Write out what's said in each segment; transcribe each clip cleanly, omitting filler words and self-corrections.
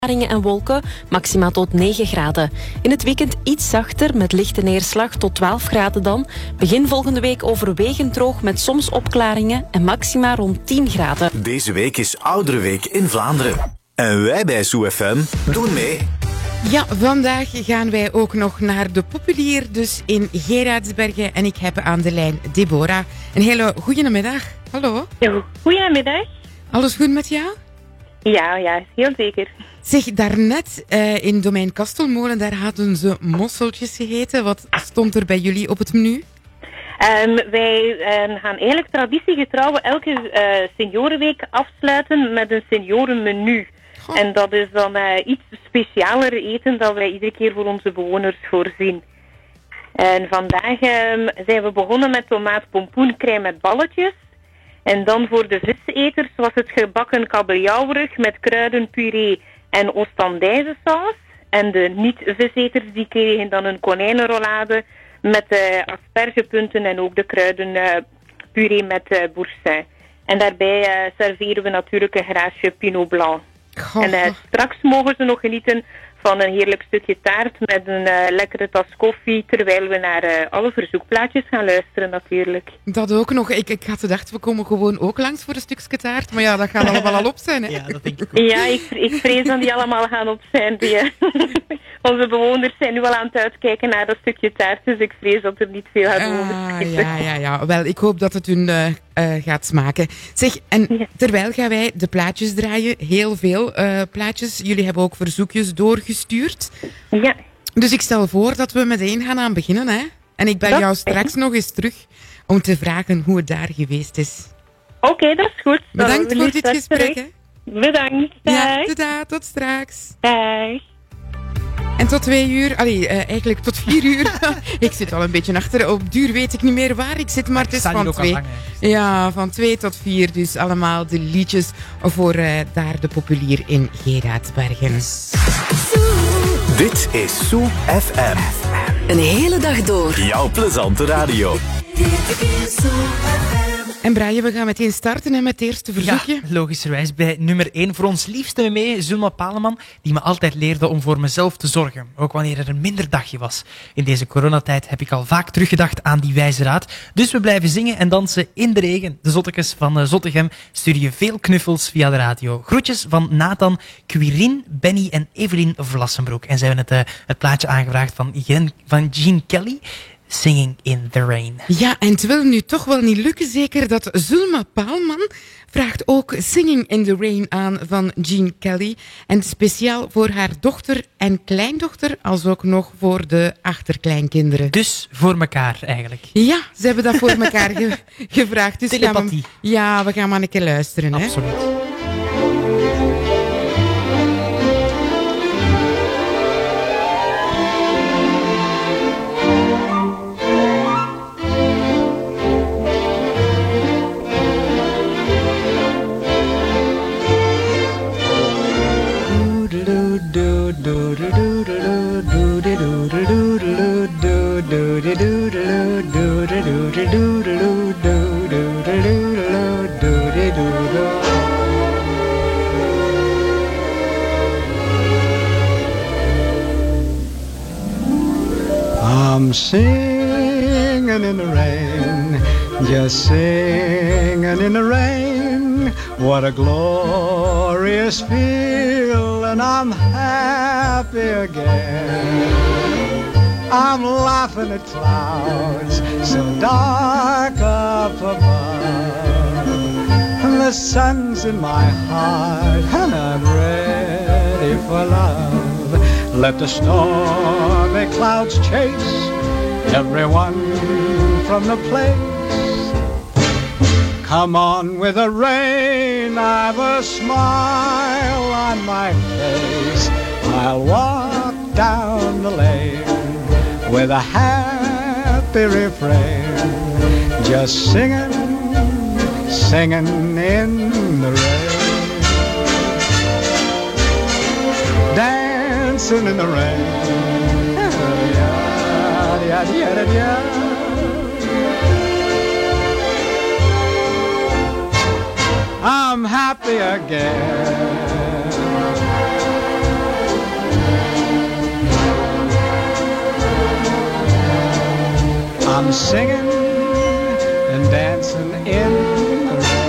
opklaringen en wolken, maxima tot 9 graden. In het weekend iets zachter met lichte neerslag tot 12 graden dan. Begin volgende week overwegend droog met soms opklaringen en maxima rond 10 graden. Deze week is Ouderenweek in Vlaanderen. En wij bij SoFM doen mee. Ja, vandaag gaan wij ook nog naar de Populier, dus in Geraardsbergen. En ik heb aan de lijn Deborah. Een hele goede middag. Hallo. Goedemiddag. Alles goed met jou? Ja, heel zeker. Zeg, daarnet in Domein Kastelmolen, daar hadden ze mosseltjes gegeten. Wat stond er bij jullie op het menu? Wij gaan eigenlijk traditiegetrouw elke seniorenweek afsluiten met een seniorenmenu. Goh. En dat is dan iets specialer eten dat wij iedere keer voor onze bewoners voorzien. En vandaag zijn we begonnen met tomaat-pompoencrème met balletjes. En dan voor de viseters was het gebakken kabeljauwrug met kruidenpuree en oostandijzensaus. En de niet-viseters die kregen dan een konijnenrollade met aspergepunten en ook de kruidenpuree met boursin. En daarbij serveren we natuurlijk een glaasje Pinot Blanc. Goh. En straks mogen ze nog genieten van een heerlijk stukje taart met een lekkere tas koffie, terwijl we naar alle verzoekplaatjes gaan luisteren natuurlijk. Dat ook nog. Ik had gedacht, we komen gewoon ook langs voor een stukje taart. Maar ja, dat gaat allemaal al op zijn, hè? Ja, dat denk ik ook. Ja, ik vrees dat die allemaal gaan op zijn. Onze bewoners zijn nu al aan het uitkijken naar dat stukje taart, dus ik vrees dat er niet veel gaat overschieten. Ja. Wel, ik hoop dat het hun gaat smaken. Zeg, en terwijl gaan wij de plaatjes draaien. Heel veel plaatjes. Jullie hebben ook verzoekjes doorgestuurd. Ja. Dus ik stel voor dat we meteen gaan aan beginnen, hè? En ik bel jou straks nog eens terug om te vragen hoe het daar geweest is. Oké, dat is goed. Bedankt voor dit gesprek, hè? Bedankt. Ja, tada, tot straks. Dag. En tot 2 uur, eigenlijk tot 4 uur. Ik zit al een beetje achter. Op duur weet ik niet meer waar ik zit, maar het is van 2. Ja, van 2 tot 4. Dus allemaal de liedjes voor daar de Populier in Geraardsbergen. Dit is SoFM. Een hele dag door. Jouw plezante radio. En Brian, we gaan meteen starten hè, met het eerste verzoekje. Ja, logischerwijs bij nummer 1 voor ons liefste mee, Zulma Paleman, die me altijd leerde om voor mezelf te zorgen, ook wanneer er een minder dagje was. In deze coronatijd heb ik al vaak teruggedacht aan die wijze raad, dus we blijven zingen en dansen in de regen. De zottekes van Zottegem sturen je veel knuffels via de radio. Groetjes van Nathan, Quirin, Benny en Evelien Vlassenbroek. En ze hebben het plaatje aangevraagd van Gene Kelly. Singing in the Rain. Ja, en het wil nu toch wel niet lukken, zeker dat Zulma Paalman vraagt ook Singing in the Rain aan van Gene Kelly. En speciaal voor haar dochter en kleindochter, als ook nog voor de achterkleinkinderen. Dus voor elkaar eigenlijk. Ja, ze hebben dat voor elkaar gevraagd. Dus Telepathie. we gaan maar een keer luisteren. Absoluut. Hè? I'm singing in the rain, just singing in the rain. What a glorious feel, and I'm happy again. I'm laughing at clouds so dark up above. And the sun's in my heart, and I'm ready for love. Let the stormy clouds chase everyone from the place. Come on with the rain, I've a smile on my face. I'll walk down the lane with a happy refrain, just singing, singing in the rain. Dancing in the rain. I'm happy again. I'm singing and dancing in the rain.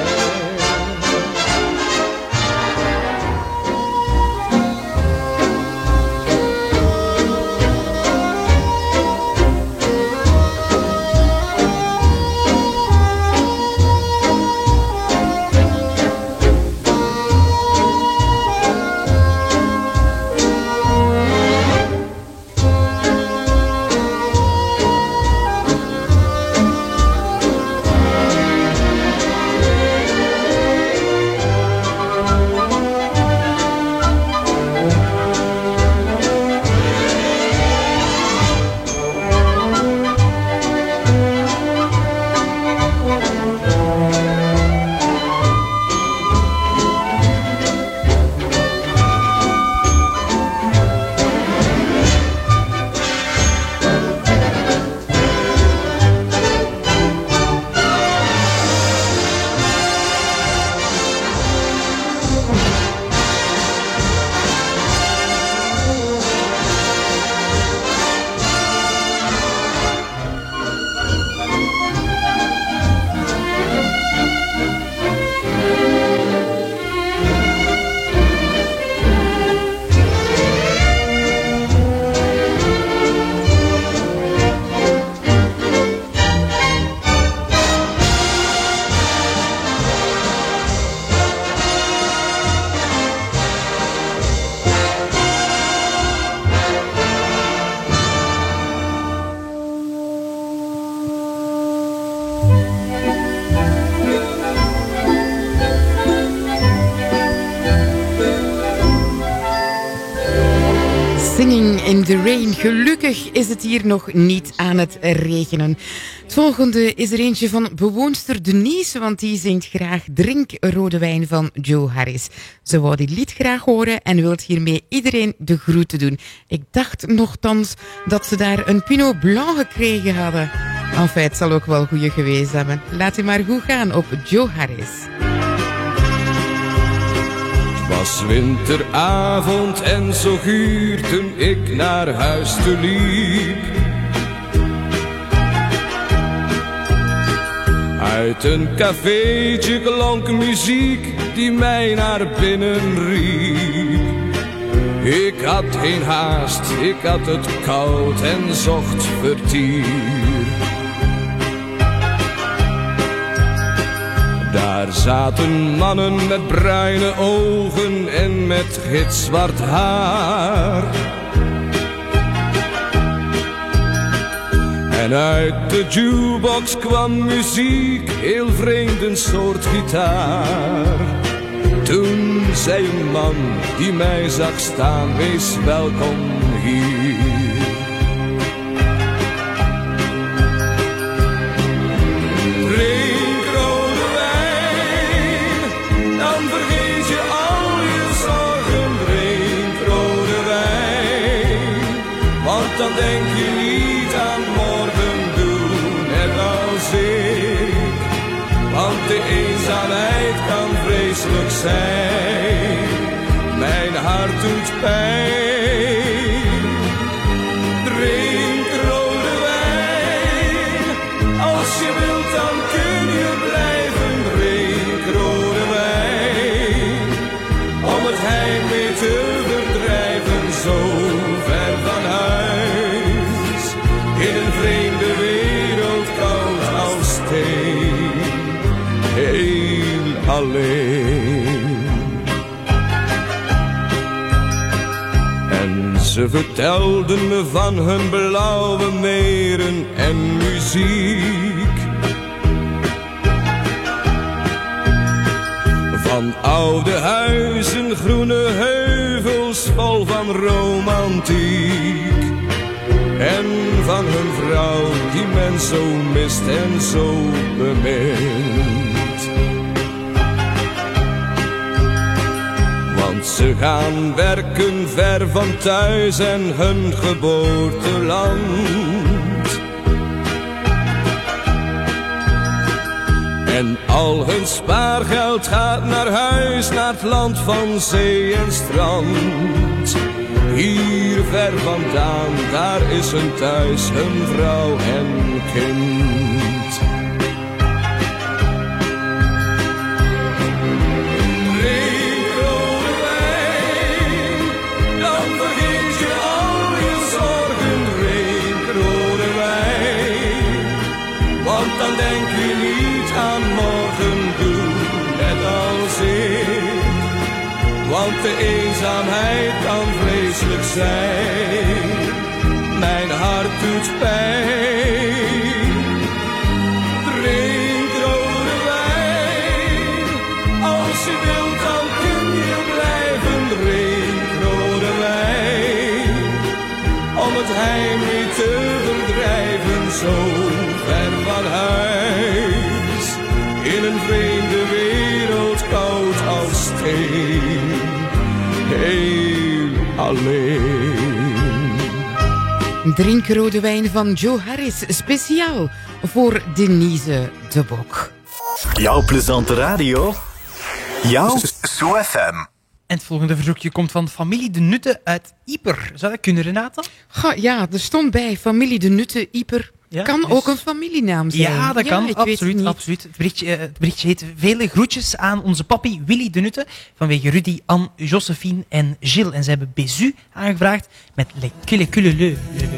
in the rain. Gelukkig is het hier nog niet aan het regenen. Het volgende is er eentje van bewoonster Denise, want die zingt graag Drink rode wijn van Joe Harris. Ze wou dit lied graag horen en wil hiermee iedereen de groeten doen. Ik dacht nochtans dat ze daar een Pinot Blanc gekregen hadden. Enfin, het zal ook wel goeie geweest hebben. Laat u maar goed gaan op Joe Harris. Het was winteravond en zo guur toen ik naar huis toe liep. Uit een cafeetje klonk muziek die mij naar binnen riep. Ik had geen haast, ik had het koud en zocht vertier. Daar zaten mannen met bruine ogen en met gitzwart haar. En uit de jukebox kwam muziek, heel vreemd een soort gitaar. Toen zei een man die mij zag staan, wees welkom hier. Drink rode wijn, dan vergeet je al je zorgen. Drink rode wijn, want dan denk je niet aan morgen, doe net als ik. Want de eenzaamheid kan vreselijk zijn, mijn hart doet pijn. Drink rode wijn, als je wilt dan kun je blijven. Drink rode wijn, om het heimwee te verdrijven, zo ver van huis. In een vreemde wereld koud als steen, heel alleen. En ze vertelden me van hun blauwe meren en muziek. Van oude huizen, groene heuvels vol van romantiek. En van hun vrouw die men zo mist en zo bemint. Want ze gaan werken ver van thuis en hun geboorteland. En al hun spaargeld gaat naar huis, naar het land van zee en strand. Hier ver vandaan, daar is een thuis, een vrouw en kind. Drink rode wijn, dan vergeet je al je zorgen. Drink rode wijn, want dan denk je niet aan morgen. Doe net als ik, want de eenzaamheid kan vreselijk zijn. Mijn hart doet pijn. Drink rode wijn, als je wilt dan kun je blijven. Drink rode wijn, om het heimwee te verdrijven. Zo ver van huis, in een vreemde wereld, koud als steen. Heel alleen. Drink rode wijn van Joe Harris, speciaal voor Denise de Bok. Jouw plezante radio. Jouw SoFM. En het volgende verzoekje komt van familie De Nutte uit Ieper. Zou dat kunnen, Renata? Ja, er stond bij familie De Nutte, Ieper. Ja, kan dus ook een familienaam zijn. Ja, dat kan. Ik weet het niet. Absoluut. Het berichtje heet vele groetjes aan onze papi Willy De Nutte. Vanwege Rudy, Anne, Josephine en Gilles. En ze hebben Bézu aangevraagd met Le Culé-Culé-Le.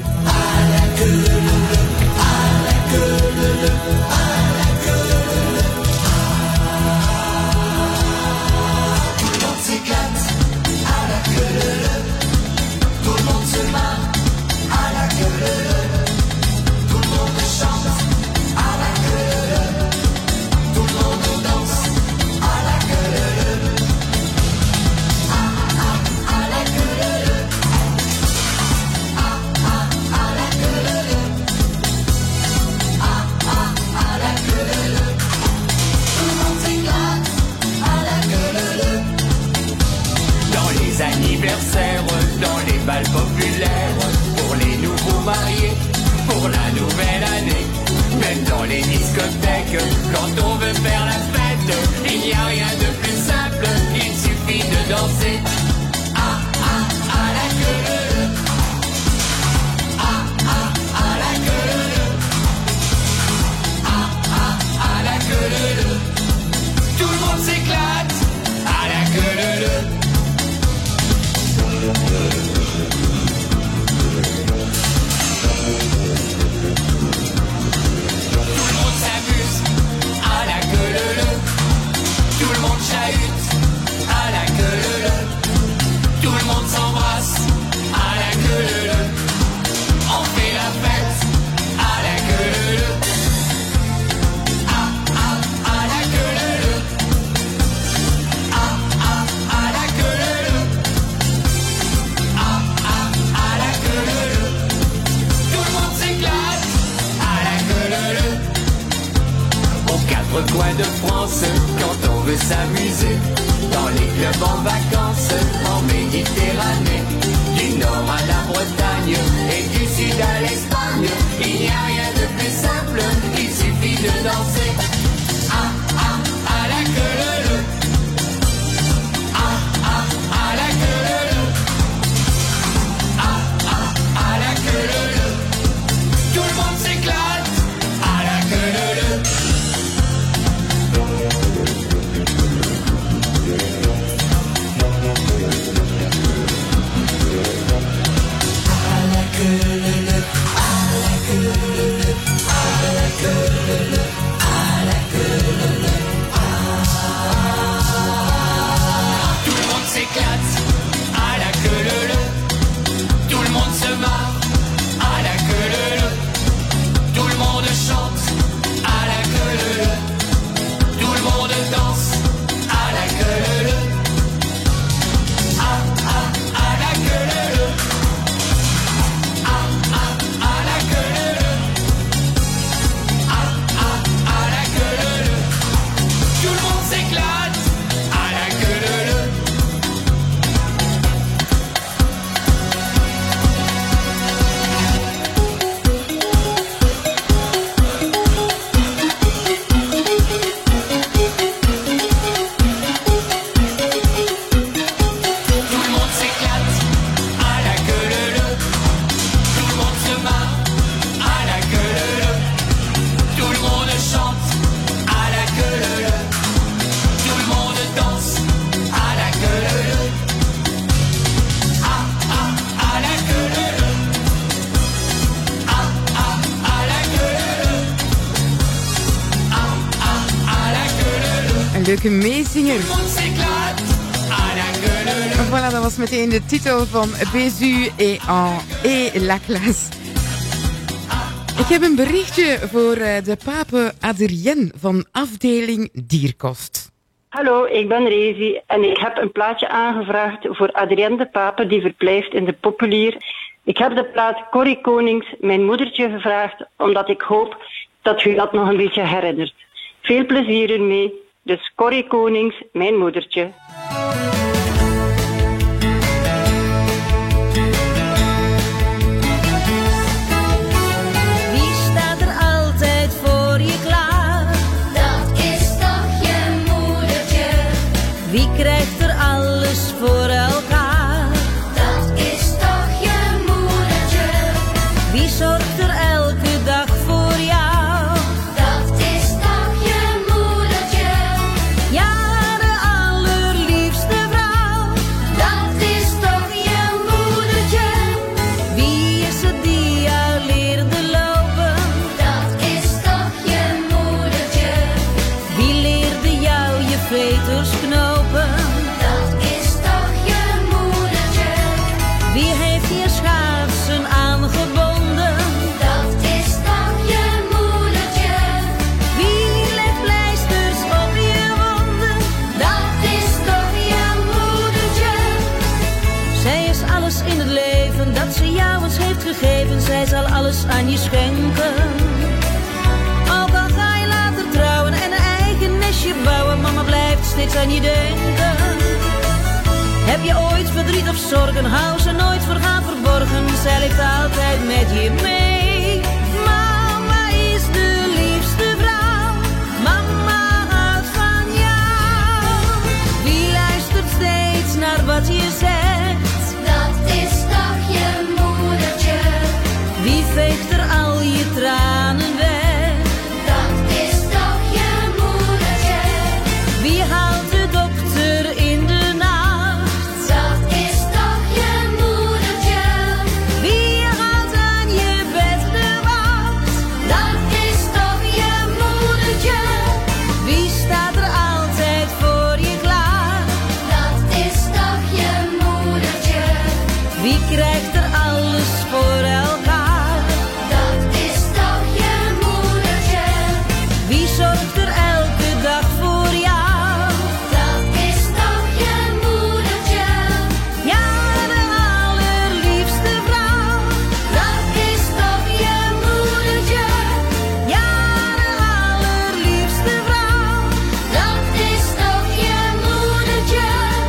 Dans les bals populaires, pour les nouveaux mariés, pour la nouvelle année. Même dans les discothèques, quand on veut faire la fête, il n'y a rien de plus simple, il suffit de danser. Ah ah ah la queue, ah ah ah la queue, ah ah ah la queue. Tout le monde s'éclate à la queue. Tout le monde chahute à la queue leu. Tout le monde s'embrasse à la queue leu. On fait la fête à la queue leu. Ah ah à la queue leu. Ah ah à la queue leu. Ah ah à la queue leu. Tout le monde s'éclate à la queue leu. Aux quatre coins de France, quand on veut s'amuser, dans les clubs en vacances, en Méditerranée, du nord à la Bretagne et du sud à l'Espagne, il n'y a rien de plus simple, il suffit de danser. Ah ah à la queue leu. Ah ah à la queue leu. Ah ah à la queue leu. Tout le monde s'éclate à la queue leu. À la queue leu. leuke meezinger. Voilà, dat was meteen de titel van Bézu et la classe. Ik heb een berichtje voor de pape Adrienne van afdeling Dierkost. Hallo, ik ben Rezi en ik heb een plaatje aangevraagd voor Adrienne de Pape die verblijft in de Populier. Ik heb de plaat Corrie Konings, mijn moedertje, gevraagd omdat ik hoop dat u dat nog een beetje herinnert. Veel plezier ermee. Dus Corrie Konings, mijn moedertje. Wie staat er altijd voor je klaar? Dat is toch je moedertje. Wie krijgt er alles voor elkaar? Dat is toch je moedertje. Wie zorgt er elke dag voor jou? Dat is toch je moedertje. Ja, de allerliefste vrouw. Dat is toch je moedertje. Wie is het die jou leerde lopen? Dat is toch je moedertje. Wie leerde jou je veters knopen? Dat is toch je moedertje. Wie heeft je schaatsen aangebonden? Dat is toch je moedertje. Wie legt pleisters op je wonden? Dat is toch je moedertje. Zij is alles in het leven dat ze jou eens heeft gegeven. Zij zal alles aan je schenken. Ook al ga je later trouwen en een eigen nestje bouwen, mama blijft steeds aan je denken. Heb je ooit verdriet of zorgen, hou ze nooit voor haar verborgen. Zij ligt altijd met je mee. Mama is de liefste vrouw. Mama houdt van jou. Wie luistert steeds naar wat je zegt? Dat is toch je moedertje. Wie veegt er al je tranen weg? Dat is toch je moedertje. Wie haalt de dokter in de nacht? Dat is toch je moedertje. Wie houdt aan je bed de wacht? Dat is toch je moedertje. Wie staat er altijd voor je klaar? Dat is toch je moedertje. Wie krijgt er alles voor elkaar? Dat is toch je moedertje. Wie zorgt er elke dag voor jou? Dat is toch je moedertje. Ja, de allerliefste vrouw. Dat is toch je moedertje. Ja, de allerliefste vrouw. Dat is toch je moedertje.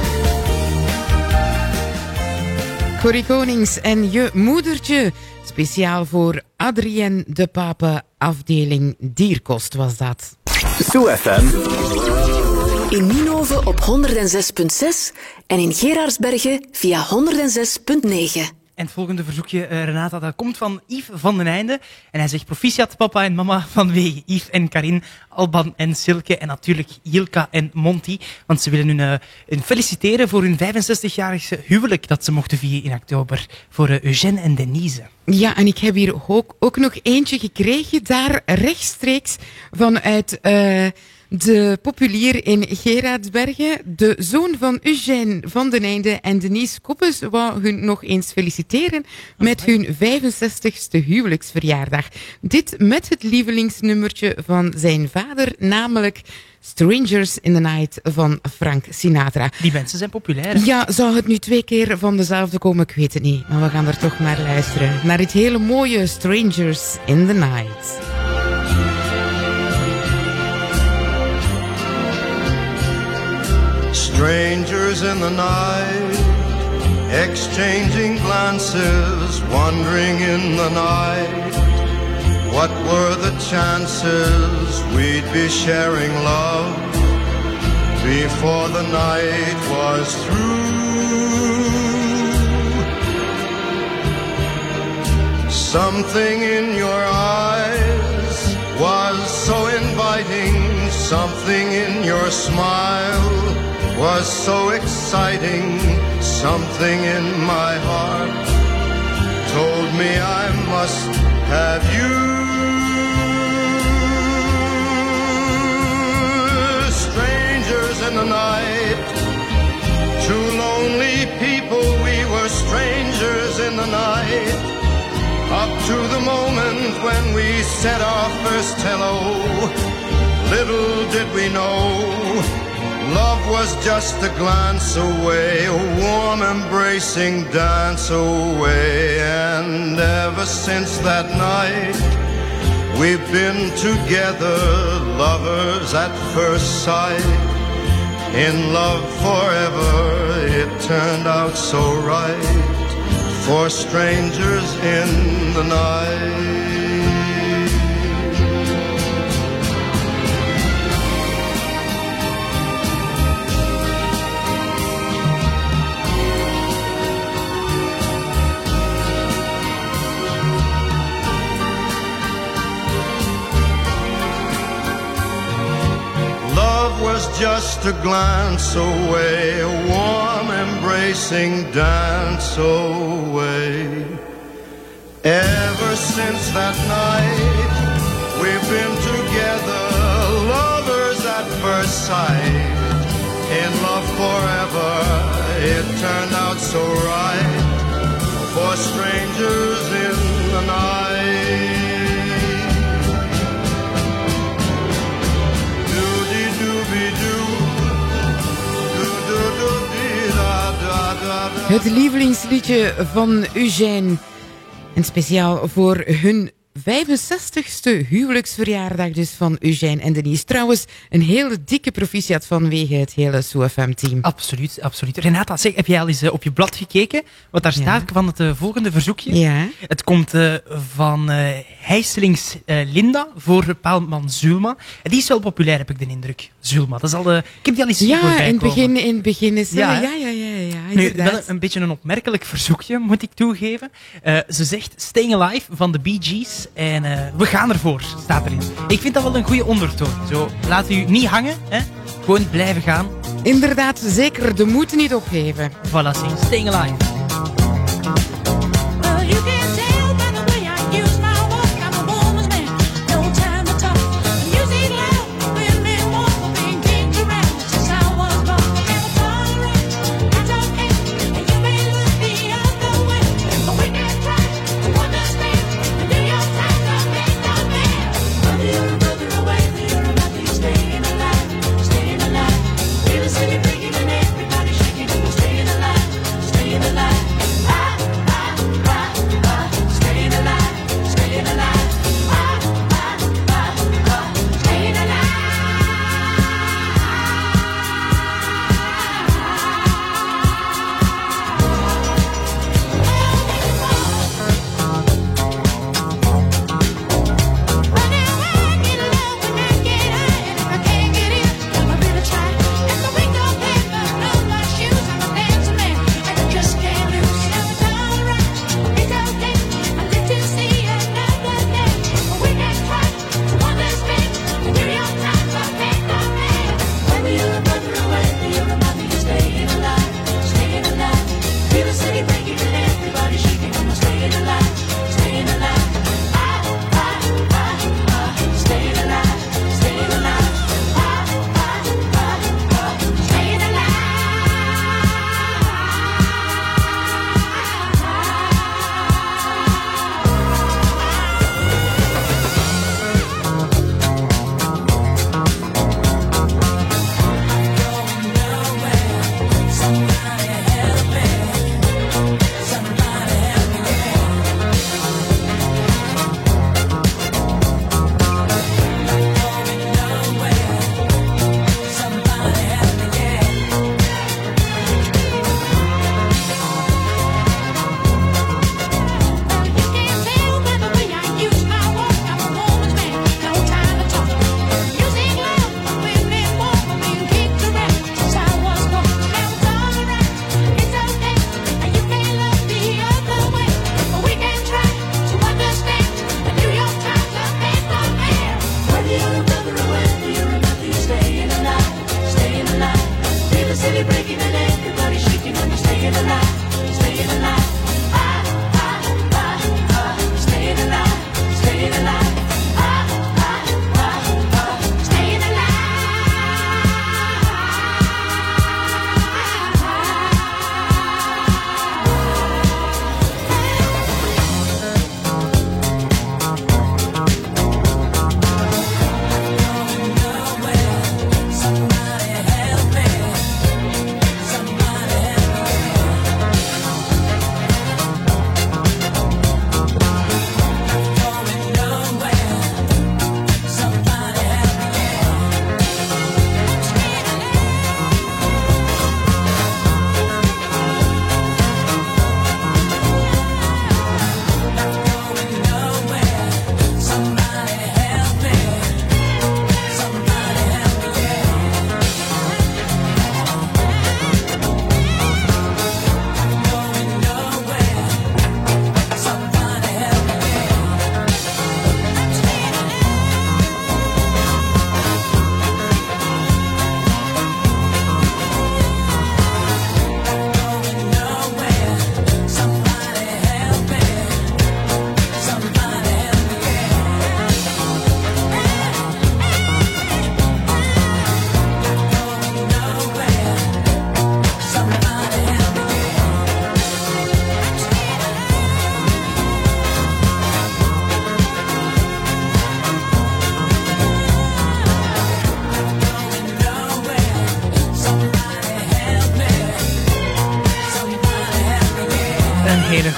Corrie Konings en je moedertje. Speciaal voor Adrienne de Pape, afdeling Dierkost was dat. SoFM. In Ninove op 106.6 en in Geraardsbergen via 106.9. En het volgende verzoekje, Renata, dat komt van Yves van den Einde. En hij zegt proficiat papa en mama vanwege Yves en Karin, Alban en Silke en natuurlijk Jilka en Monty. Want ze willen hun feliciteren voor hun 65-jarige huwelijk dat ze mochten vieren in oktober voor Eugène en Denise. Ja, en ik heb hier ook nog eentje gekregen, daar rechtstreeks vanuit de Populier in Geraardsbergen. De zoon van Eugène van den Einde en Denise Koppes wou hun nog eens feliciteren met hun 65ste huwelijksverjaardag. Dit met het lievelingsnummertje van zijn vader, namelijk Strangers in the Night van Frank Sinatra. Die mensen zijn populair, hè? Ja, zou het nu 2 keer van dezelfde komen? Ik weet het niet. Maar we gaan er toch maar luisteren naar het hele mooie Strangers in the Night. Strangers in the night, exchanging glances, wandering in the night. What were the chances we'd be sharing love before the night was through? Something in your eyes was so inviting, something in your smile was so exciting, something in my heart told me I must have you. Stranger in the night, up to the moment when we said our first hello. Little did we know, love was just a glance away, a warm embracing dance away. And ever since that night, we've been together, lovers at first sight. In love forever, it turned out so right, for strangers in the night. Was just a glance away, a warm embracing dance away. Ever since that night, we've been together, lovers at first sight. In love forever, it turned out so right, for strangers in the night. Het lievelingsliedje van Eugène. En speciaal voor hun 65ste huwelijksverjaardag dus van Eugène en Denise. Trouwens, een hele dikke proficiat vanwege het hele SoFM-team. Absoluut, absoluut. Renata, zeg, heb jij al eens op je blad gekeken? Wat daar staat van het volgende verzoekje? Ja. Het komt van Heiselings Linda voor Paalman Zulma. En die is wel populair, heb ik de indruk. Zulma, dat is al... ik heb die al eens zien voorbij komen. In het begin is... Ja, nu, wel een beetje een opmerkelijk verzoekje, moet ik toegeven. Ze zegt Staying Alive van de Bee Gees. En we gaan ervoor, staat erin. Ik vind dat wel een goede ondertoon. Zo, laat u niet hangen, hè? Gewoon blijven gaan. Inderdaad, zeker de moed niet opgeven. Voilà, zing Staying Alive. Staying alive.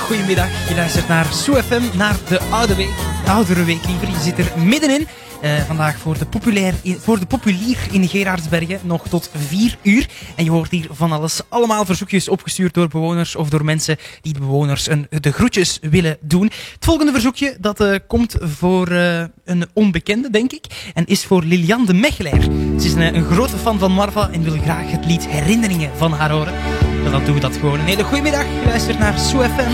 goedemiddag. Je luistert naar SoFM, naar de Oudere Week liever. Je zit er middenin. Vandaag voor de Populier in Gerardsbergen, nog tot 4 uur. En je hoort hier van alles. Allemaal verzoekjes opgestuurd door bewoners of door mensen die de bewoners de groetjes willen doen. Het volgende verzoekje, dat komt voor een onbekende, denk ik. En is voor Lilian de Mechelaar. Ze is een grote fan van Marva en wil graag het lied Herinneringen van haar horen. En dan doen we dat gewoon. Een hele goede middag. Je luistert naar SoFM.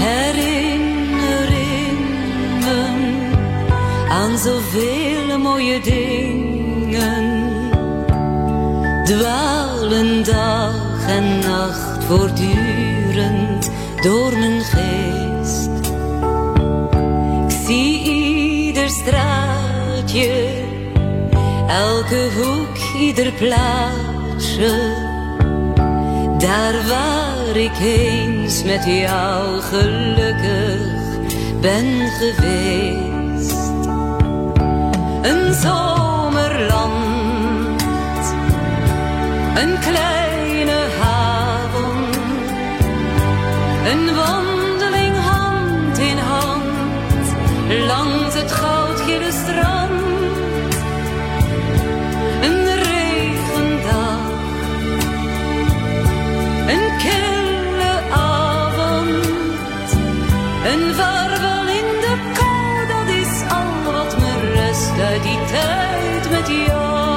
Aan zoveel mooie dingen dwalen dag en nacht voortdurend door mijn geest. Ik zie ieder straatje, elke hoek, ieder plaatsje, daar waar ik eens met jou gelukkig ben geweest. Een zomerland, een kleine haven, een wandeling hand in hand langs het goudgele strand. Een regendag, een kille avond, een vaarwel in de kou, dat is al wat me rest uit die tijd met jou.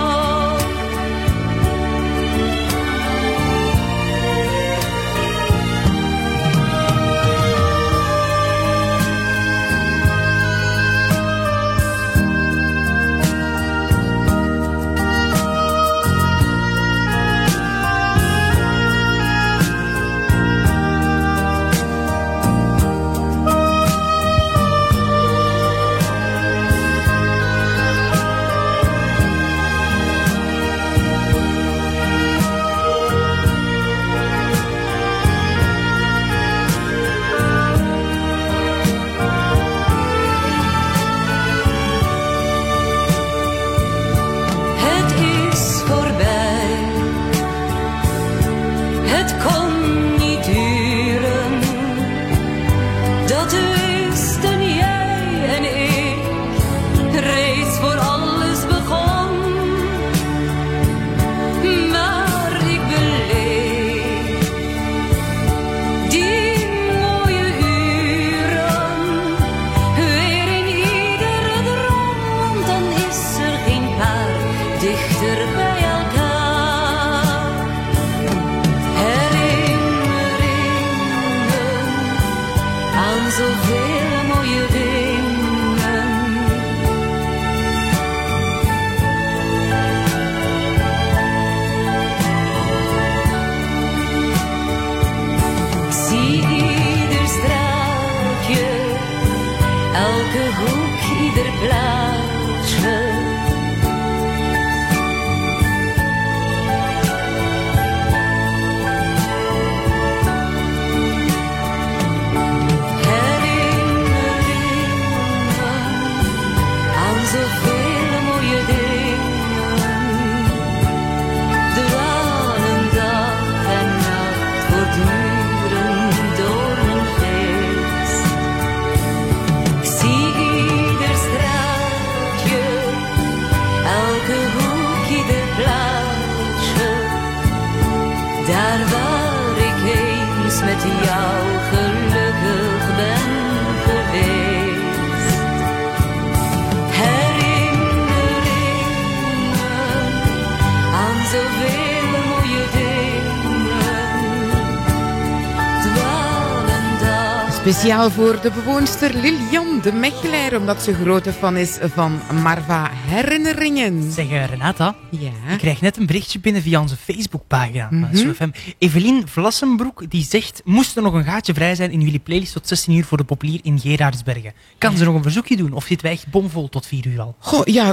Speciaal voor de bewoonster Lilian de Mechelaar, omdat ze grote fan is van Marva Herinneringen. Zeg Renata, ja? Ik krijg net een berichtje binnen via onze Facebookpagina. SoFM. Evelien Vlassenbroek die zegt, moest er nog een gaatje vrij zijn in jullie playlist tot 16 uur voor de Populier in Gerardsbergen? Kan ze nog een verzoekje doen of zitten wij echt bomvol tot 4 uur al? Goh, ja...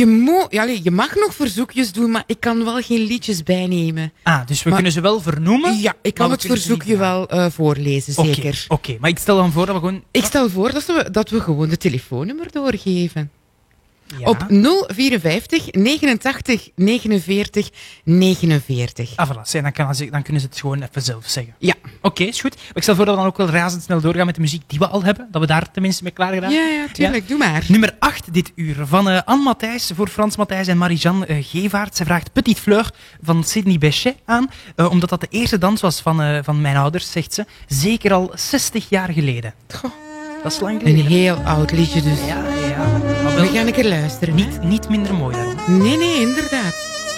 Je mag nog verzoekjes doen, maar ik kan wel geen liedjes bijnemen. Ah, dus we kunnen ze wel vernoemen? Ja, ik kan het verzoekje wel voorlezen, zeker. Oké, maar ik stel dan voor dat we gewoon... Ik stel voor dat we gewoon de telefoonnummer doorgeven. Ja. Op 054 89 49 49. Ah, voilà. Dan kunnen ze het gewoon even zelf zeggen. Ja. Oké, is goed. Ik stel voor dat we dan ook wel razendsnel doorgaan met de muziek die we al hebben. Dat we daar tenminste mee klaar gedaan. Ja, tuurlijk. Doe maar. Nummer 8 dit uur van Anne Matthijs voor Frans Matthijs en Marie-Jeanne Gevaert. Ze vraagt Petite Fleur van Sidney Bechet aan, omdat dat de eerste dans was van mijn ouders, zegt ze. Zeker al 60 jaar geleden. Goh. Dat is lang geleden. Een heel oud liedje dus. Ja. Maar wel we gaan een keer luisteren. Niet minder mooi daarom. Nee, inderdaad.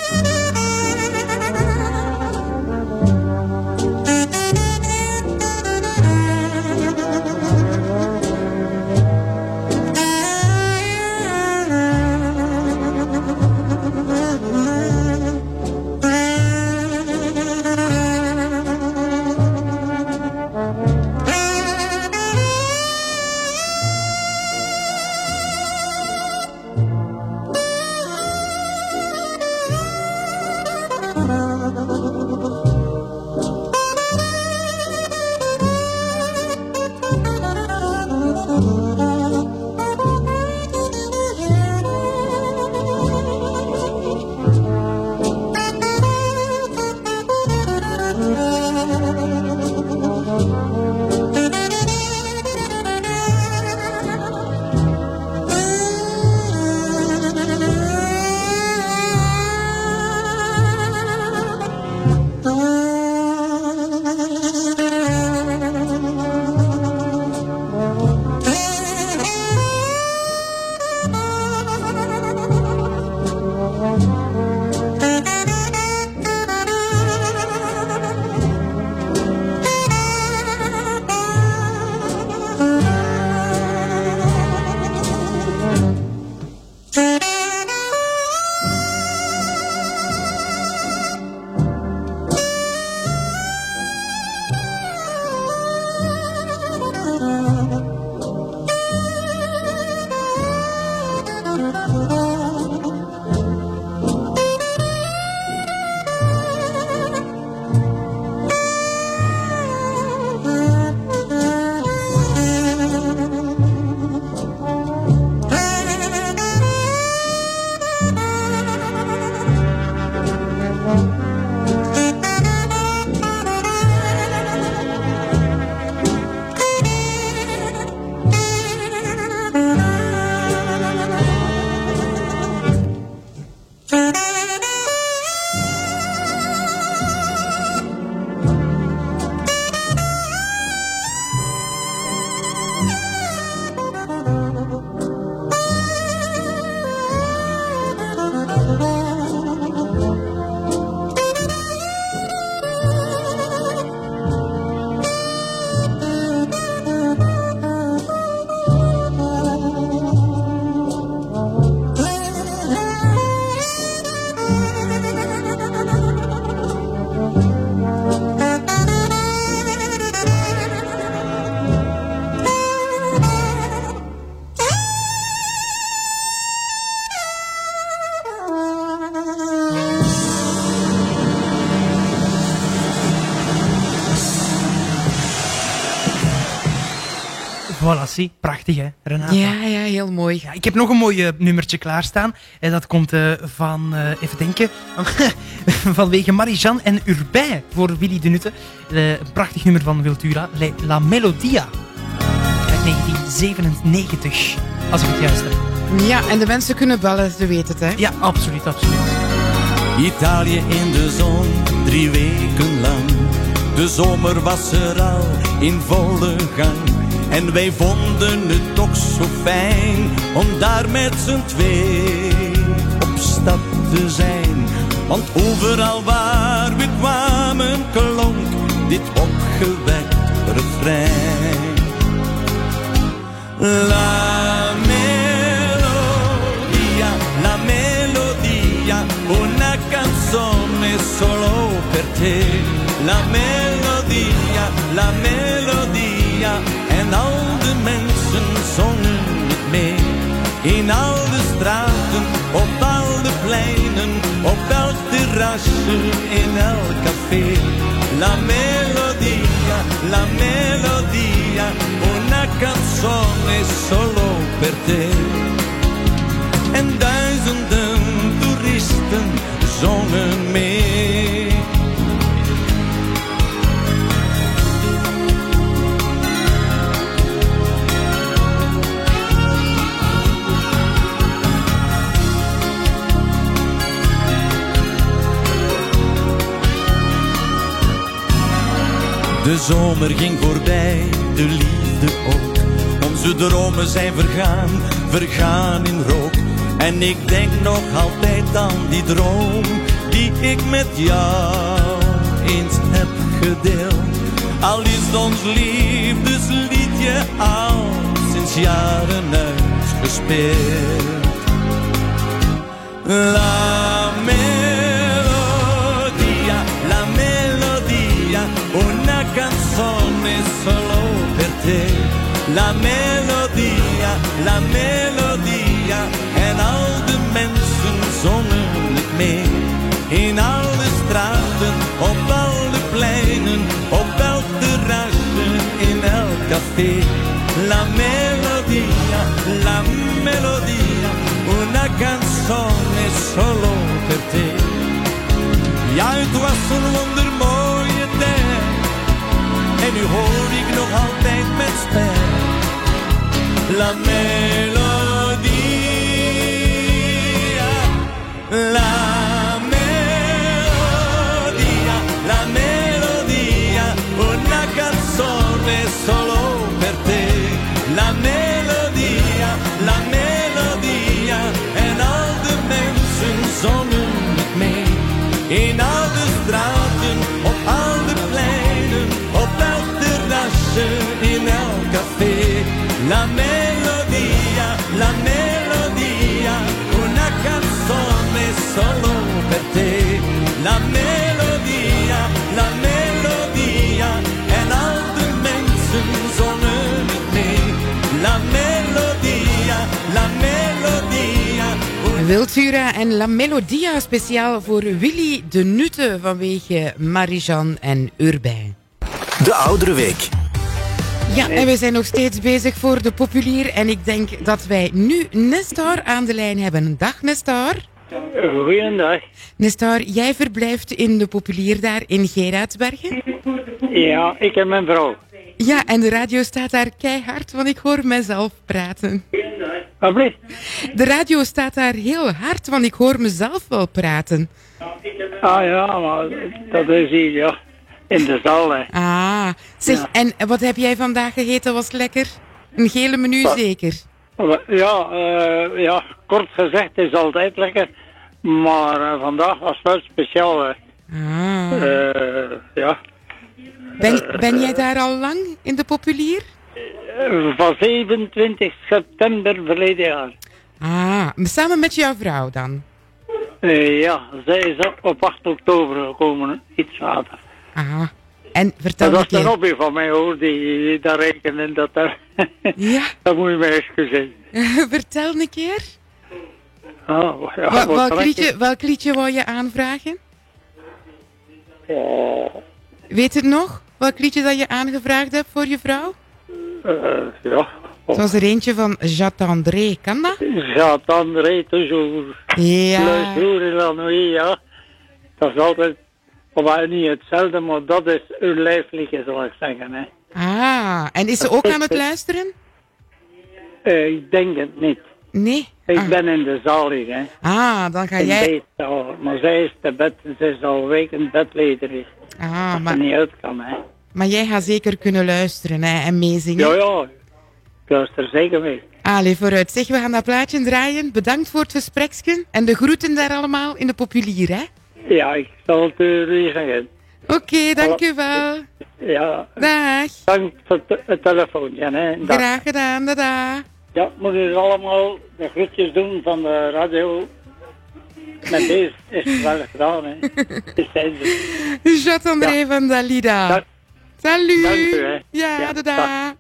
Voilà, zie. Prachtig, hè, Renata? Ja, heel mooi. Ja, ik heb nog een mooi nummertje klaarstaan. En dat komt van, even denken, vanwege Marie-Jeanne en Urbain voor Willy de Nutte. Een prachtig nummer van Wiltura, La Melodia. Uit 1997, als ik het juist heb. Ja, en de mensen kunnen bellen, ze weten het, hè? Ja, absoluut. Italië in de zon, 3 weken lang. De zomer was er al in volle gang. En wij vonden het toch zo fijn om daar met z'n twee op stap te zijn. Want overal waar we kwamen klonk dit opgewekt refrein. La melodia, una canzone solo per te. La melodia, en al de mensen zongen het mee. In al de straten, op al de pleinen, op elk terrasje, in elk café. La melodia, una canzone solo per te. En De zomer ging voorbij, de liefde ook. Onze dromen zijn vergaan in rook. En ik denk nog altijd aan die droom die ik met jou eens heb gedeeld. Al is ons liefdesliedje al sinds jaren uitgespeeld. La melodia, una canzone solo per te. La melodia, en al de mensen zongen het mee. In alle straten, op alle pleinen, op elk terrasje, in elk café. La melodia, una canzone solo per te. Ja, het was een wondermooie tijd. En nu hoor ik nog altijd met spijt. La melodia, una canzone solo per te. La melodia, en al de mensen zongen het mee. In al de straten, op al de pleinen, op elk terrasje, in elk café. La melodia, una canzone solo per te. La melodia, en al de mensen zongen het mee. La melodia. Wiltura en La Melodia speciaal voor Willy de Nutte vanwege Marie-Jeanne en Urbain. De Ouderenweek. Ja, en we zijn nog steeds bezig voor de Populier. En ik denk dat wij nu Nestor aan de lijn hebben. Dag Nestor. Goeiedag. Nestor, jij verblijft in de Populier daar in Gerardsbergen? Ja, ik en mijn vrouw. Ja, en de radio staat daar keihard, want ik hoor mezelf praten. Wat blijft? De radio staat daar heel hard, want ik hoor mezelf wel praten. Ah ja, maar dat is hier, ja. In de zaal, hè. Ah, zeg, ja. En wat heb jij vandaag gegeten? Was lekker? Een gele menu zeker? Ja, kort gezegd is altijd lekker. Maar vandaag was wel speciaal, hè. Ja. Ben jij daar al lang in de Populier? Van 27 september verleden jaar. Ah, samen met jouw vrouw dan? Ja, zij is op 8 oktober gekomen, iets later. Ah, en vertel dat is een hobby van mij hoor, die daar rekenen. Ja. Dat moet je mij excuseren. Vertel een keer. Oh, ja, welk liedje wou je aanvragen? Weet het nog? Welk liedje dat je aangevraagd hebt voor je vrouw? Ja. Zoals er eentje van J'attendrai, kan dat? J'attendrai toujours. Ja. Le jour et la nuit, ja. Dat is altijd, maar niet hetzelfde, maar dat is uw lijfliedje, zal ik zeggen. Hè. Ah, en is ze ook aan het luisteren? Ik denk het niet. Nee? Ik ben in de zaal hier, hè. Ah, dan ga jij... Maar zij is te bed, ze is al weken bedlederig. Ah, dat maar... niet uit kan, hè. Maar jij gaat zeker kunnen luisteren, hè, en meezingen? Ja. Ik luister zeker mee. Allee, vooruit. Zeg, we gaan dat plaatje draaien. Bedankt voor het gespreksje. En de groeten daar allemaal in de Populier, hè? Ja, ik zal het u zeggen. Oké, dankjewel. Ja. Dag. Dank voor het telefoontje, hè. Dag. Graag gedaan, dada. Ja, moet je allemaal de groetjes doen van de radio. Met deze is het wel gedaan, hè. J'attendrai van Dalida. Salut. Dank u, hè. Ja, dada.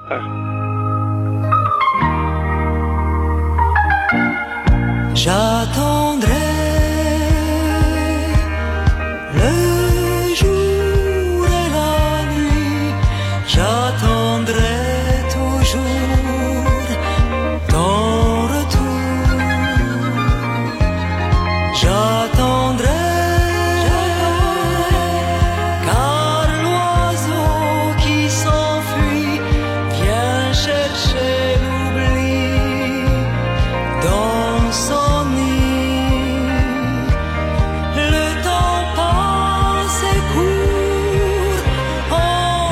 J'attendrai le jour et la nuit, j'attendrai toujours ton retour. J'attendrai car l'oiseau qui s'enfuit vient chercher l'oubli dans son nid. Le temps passe et court, on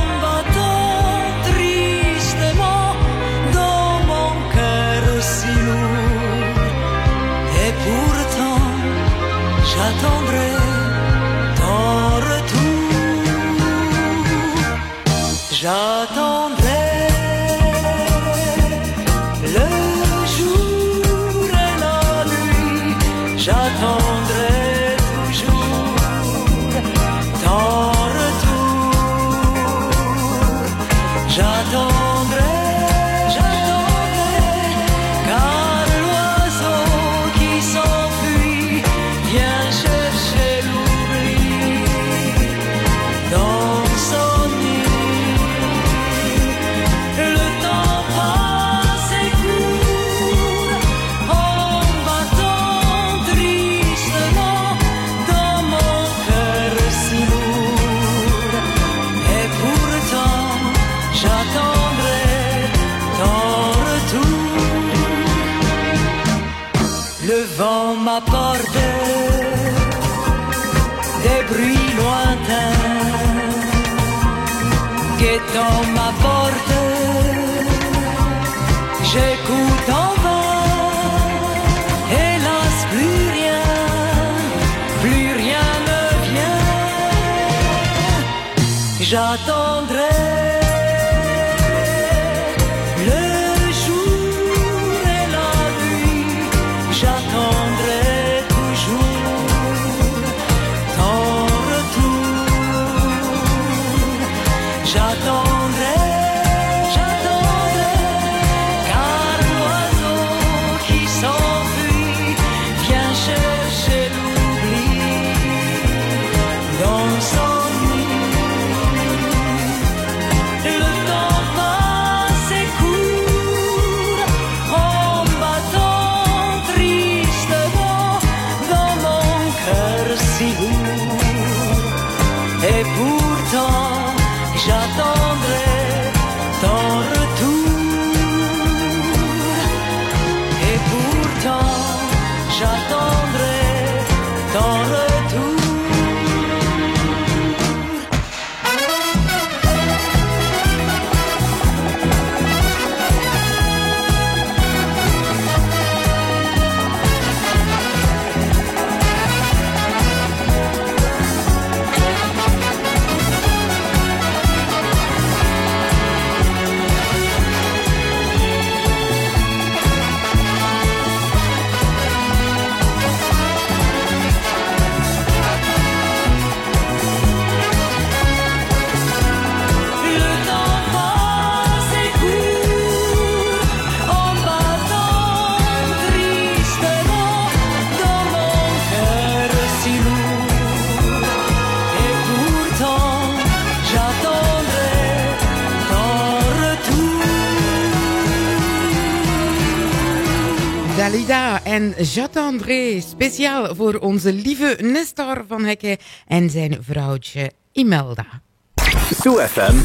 m'apporte des bruits lointains, guettant ma porte, j'écoute en vain, hélas plus rien ne vient, j'attendrai. Dalida en J'attendrai, speciaal voor onze lieve Nestor van Hekke en zijn vrouwtje Imelda. SoFM.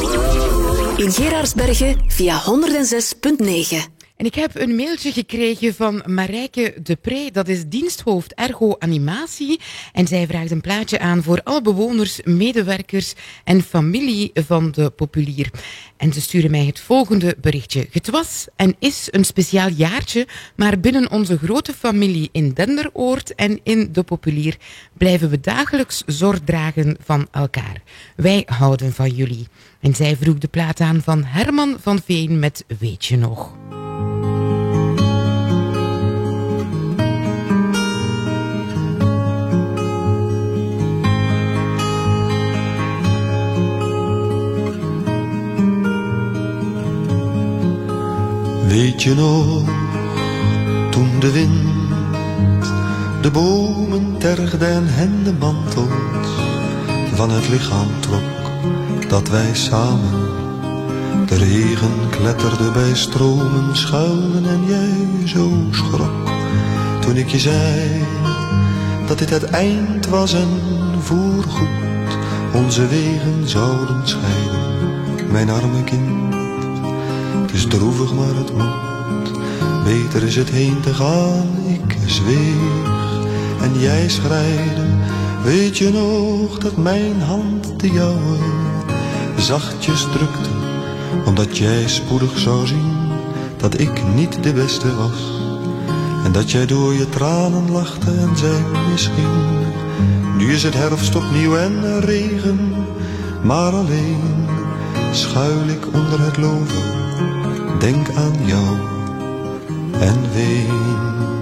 In Geraardsbergen via 106.9. En ik heb een mailtje gekregen van Marijke Depré, dat is diensthoofd ergo-animatie. En zij vraagt een plaatje aan voor alle bewoners, medewerkers en familie van de Populier. En ze sturen mij het volgende berichtje. Het was en is een speciaal jaartje, maar binnen onze grote familie in Denderoord en in de Populier blijven we dagelijks zorg dragen van elkaar. Wij houden van jullie. En zij vroeg de plaat aan van Herman van Veen met Weet je nog? Weet je nog, toen de wind de bomen tergde en hen de mantels van het lichaam trok, dat wij samen de regen kletterde bij stromen schuilen en jij zo schrok, toen ik je zei dat dit het eind was en voorgoed onze wegen zouden scheiden, mijn arme kind. Het is droevig, maar het moet. Beter is het heen te gaan. Ik zweeg en jij schreide. Weet je nog dat mijn hand de jouwe zachtjes drukte, omdat jij spoedig zou zien dat ik niet de beste was, en dat jij door je tranen lachte en zei misschien. Nu is het herfst opnieuw en regen, maar alleen schuil ik onder het loven. Denk aan jou en ween.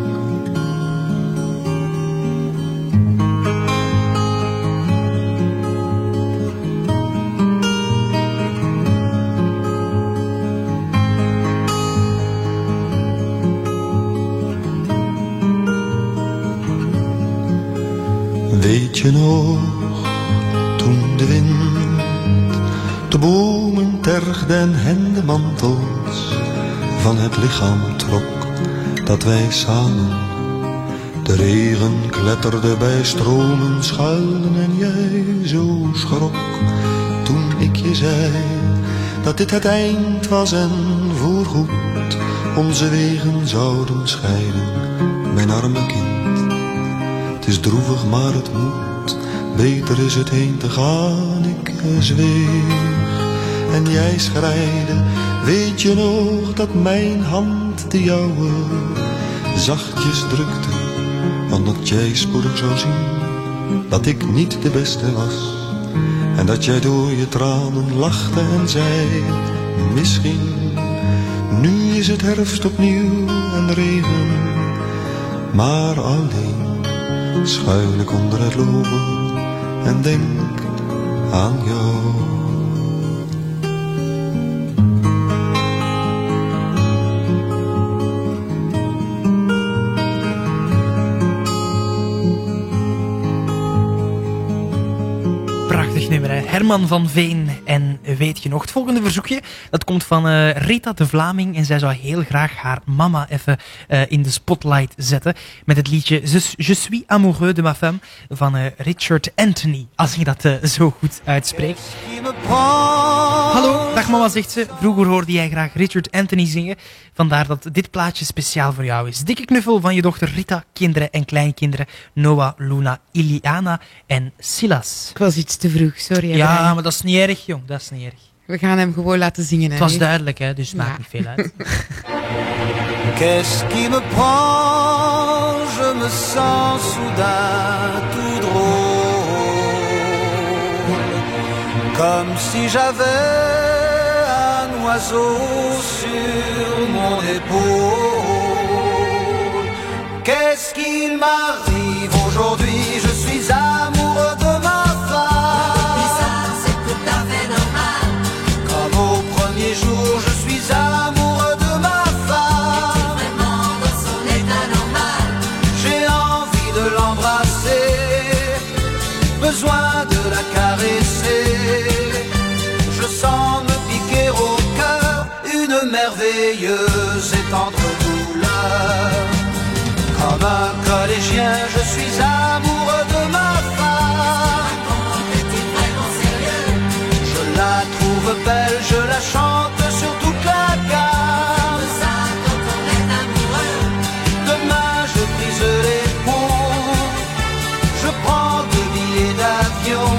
Weet je nog, toen de wind de bomen tergde en hen de mantels van het lichaam trok, dat wij samen de regen kletterde bij stromen schuilen en jij zo schrok, toen ik je zei dat dit het eind was en voorgoed onze wegen zouden scheiden, mijn arme kind. is droevig, maar het moet. Beter is het heen te gaan, ik zweeg. En jij schreide, weet je nog dat mijn hand de jouwe zachtjes drukte, omdat jij spoedig zou zien dat ik niet de beste was. En dat jij door je tranen lachte en zei, misschien, nu is het herfst opnieuw en regen. Maar alleen schuil ik onder het lopen en denk aan jou. Nummer, hè? Herman van Veen en Weet je nog. Het volgende verzoekje, dat komt van Rita de Vlaming en zij zou heel graag haar mama even in de spotlight zetten met het liedje Je suis amoureux de ma femme van Richard Anthony, als ik dat zo goed uitspreek. Hallo, dag mama, zegt ze. Vroeger hoorde jij graag Richard Anthony zingen, vandaar dat dit plaatje speciaal voor jou is. Dikke knuffel van je dochter Rita, kinderen en kleinkinderen Noah, Luna, Iliana en Silas. Ik was iets te vroeg, sorry. Ja, maar dat is niet erg, jong. Dat is niet erg. We gaan hem gewoon laten zingen. Het was duidelijk, hè, dus maakt niet veel uit. Qu'est-ce qui me prend? Je me sens soudain tout drôle, comme si j'avais un oiseau sur mon épaule. Qu'est-ce qui m'arrive aujourd'hui? Je suis amoureux de ma femme. Et ça, c'est tout à fait normal. Comme au premier jour, je suis amoureux de ma femme. Est-il vraiment dans son état normal? J'ai envie de l'embrasser, besoin de la caresser. Je sens me piquer au cœur une merveilleuse et tendre douleur. Comme un collégien, je suis amoureux de ma femme. Est-il vraiment sérieux? Je la trouve belle, je la chante sur toute la gamme. Ça, quand on est amoureux. Demain, je brise les ponts, je prends 2 billets d'avion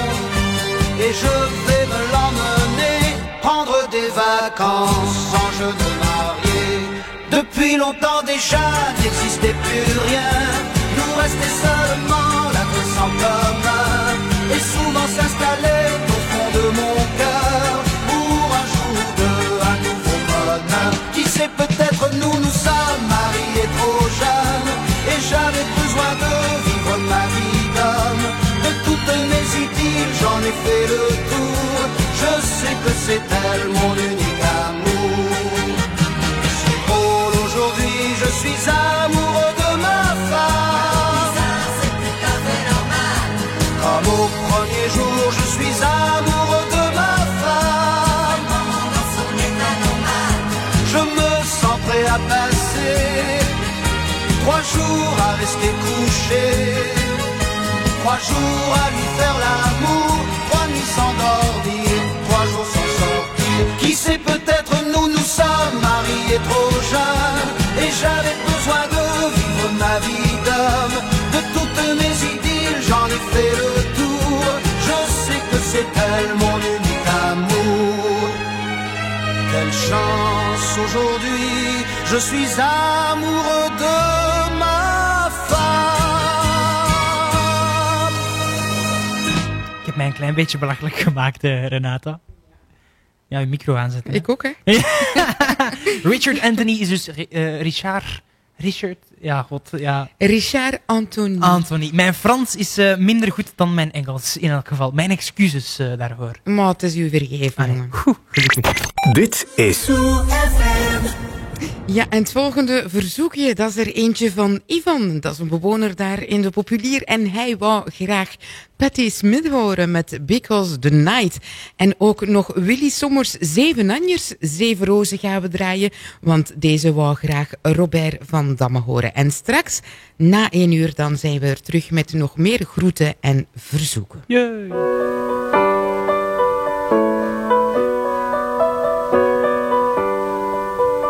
et je vais me l'emmener prendre des vacances sans jeune marié. Depuis longtemps déjà n'existait plus rien, nous restait seulement la vie sans commun. Et souvent s'installait au fond de mon cœur pour un jour de un nouveau bonheur. Qui sait, peut-être nous sommes mariés trop jeunes, et j'avais besoin de vivre ma vie d'homme. De toutes mes idylles j'en ai fait le tour, je sais que c'est elle mon unique amour. Aujourd'hui, je suis amoureux de ma femme. Ça, c'est tout à fait normal. Comme au premier jour, je suis amoureux de ma femme. Dans son état normal. Je me sens prêt à passer 3 jours à rester couché, 3 jours à lui faire l'amour, 3 nuits sans dormir, 3 jours sans sortir. Qui sait, peut-être nous sommes mariés trop jeunes, et j'avais besoin de vivre ma vie d'homme. De toutes mes idylles j'en ai fait le tour, je sais que c'est elle mon unique amour. Quelle chance aujourd'hui, je suis amoureux de ma femme. Ik heb mij een klein beetje belachelijk gemaakt, Renata. Ja, je micro aanzetten. Ik ook, hè. Richard Anthony is dus Richard, ja, god, ja. Richard Anthony. Anthony. Mijn Frans is minder goed dan mijn Engels, in elk geval. Mijn excuses daarvoor. Maar het is u vergeven, jongen. Gelukkig. Dit is Ja, en het volgende verzoekje, dat is er eentje van Ivan. Dat is een bewoner daar in de Populier. En hij wou graag Patti Smith horen met Because the Night. En ook nog Willy Sommers 7 Anjers, 7 rozen gaan we draaien. Want deze wou graag Robert van Damme horen. En straks, na 1 uur, dan zijn we er terug met nog meer groeten en verzoeken. Yay.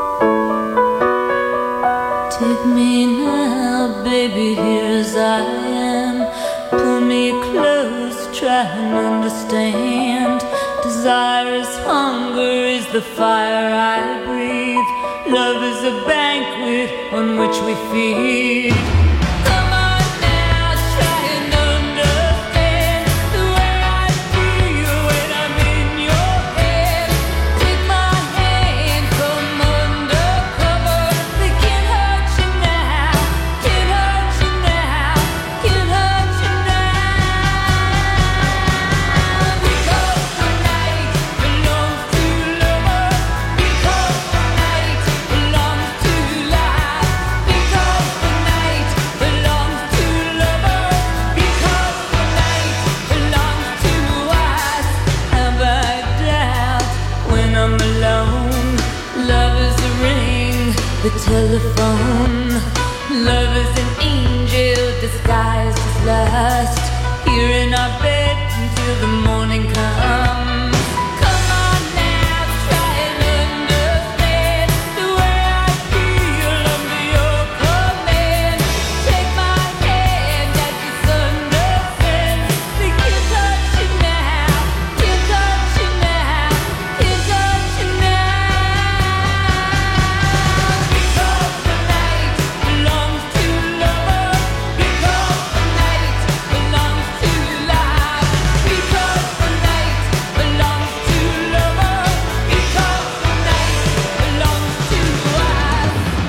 Take me now, baby, here as I and understand. Desire is hunger, is the fire I breathe. Love is a banquet on which we feed. Come on now, try and understand the way I feel when I'm in your head. Take my hand, come undercover. They can't hurt you now, can't hurt you now, can't hurt you now. Because the night belongs to lovers. Because the night belongs to life. Because the night belongs to lovers. Because the night belongs to us. How about doubt when I'm alone? Love is a ring, the telephone. Love is an angel disguised as lust. Here in our bed until the morning comes. Come on now, try and understand the way I feel under your command. Take my hand as the sun descends. They can't touch you now, can't touch you now, can't touch you now. Because the night belongs to lovers. Because the night belongs to life. Because the night belongs to lovers. Because the night belongs to us.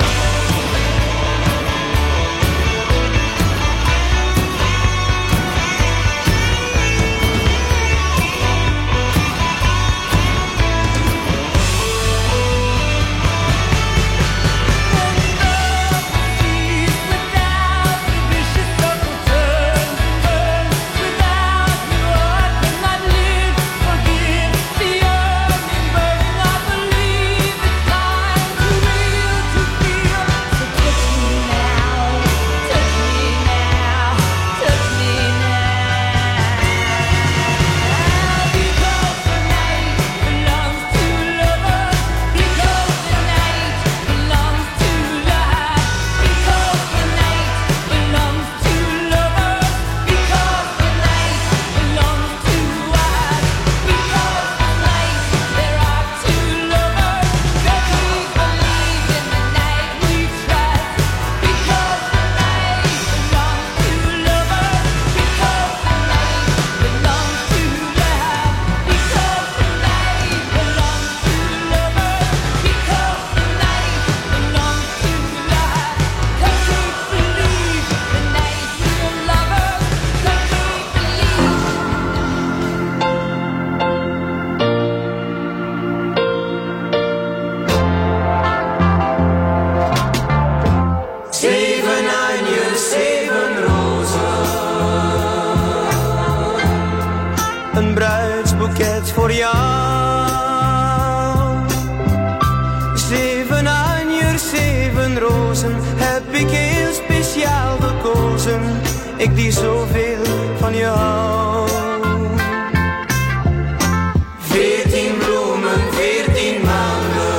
Zeven anjers, zeven rozen. Een bruidsboeket voor jou. 7 anjers, 7 rozen heb ik heel speciaal gekozen. Ik die zoveel van je hou. 14 bloemen, 14 maanden.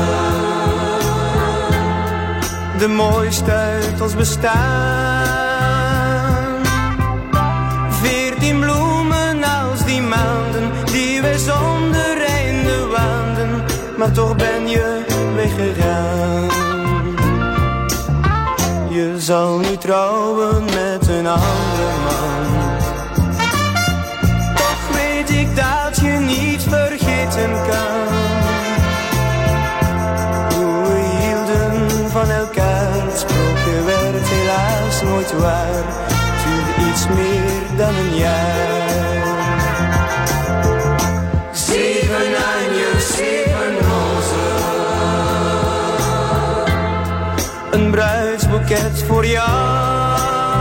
De mooiste uit ons bestaan. 14 bloemen als die maanden die we zonder einde waanden. Maar toch ben je weggegaan. Je zal nu trouwen met een andere man. Toch weet ik dat je niet vergeten kan. Hoe we hielden van elkaar, het sprookje werd helaas nooit waar. Het duurde iets meer dan een jaar. 7 anjers, 7 rozen. Een bruidsboeket voor jou.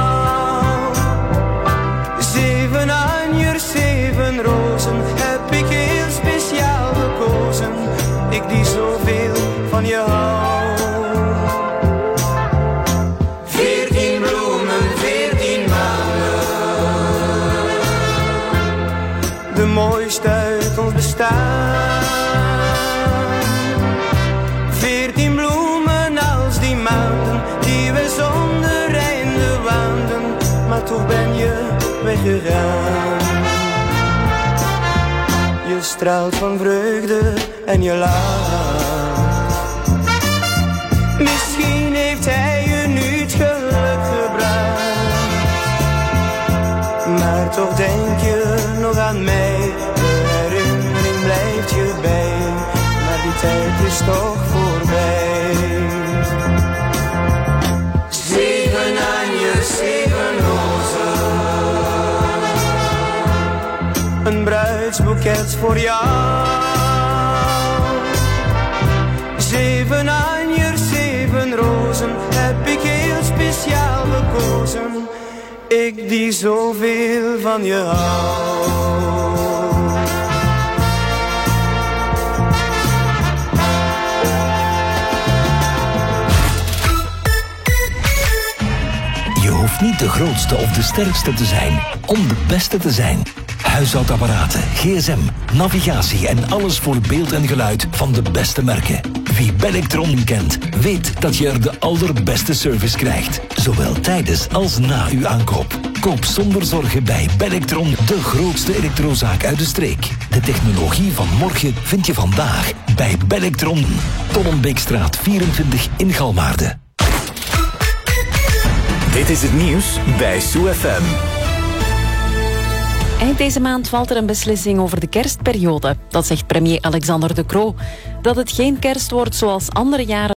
7 anjers, 7 rozen heb ik heel speciaal gekozen. Ik die zoveel van je hou. 14 bloemen, 14 maanden. De mooiste uit ons bestaan. 14 bloemen als die maanden die we zonder einde waanden. Maar toch ben je weggegaan. straalt van vreugde en je lacht. Misschien heeft hij je nu het geluk gebracht, maar toch denk je nog aan mij. De herinnering blijft je bij, maar die tijd is toch voorbij. 7 anjers, 7 rozen, een bruidsboeket voor jou. 7 anjers, 7 rozen, heb ik heel speciaal gekozen. Ik die zoveel van je hou. Je hoeft niet de grootste of de sterkste te zijn om de beste te zijn. Huishoudapparaten, gsm, navigatie en alles voor beeld en geluid van de beste merken. Wie Bellectron kent, weet dat je er de allerbeste service krijgt. Zowel tijdens als na uw aankoop. Koop zonder zorgen bij Bellectron, de grootste elektrozaak uit de streek. De technologie van morgen vind je vandaag bij Bellectron. Tollenbeekstraat 24 in Galmaarden. Dit is het nieuws bij SoeFM. Eind deze maand valt er een beslissing over de kerstperiode. Dat zegt premier Alexander De Croo. Dat het geen kerst wordt zoals andere jaren.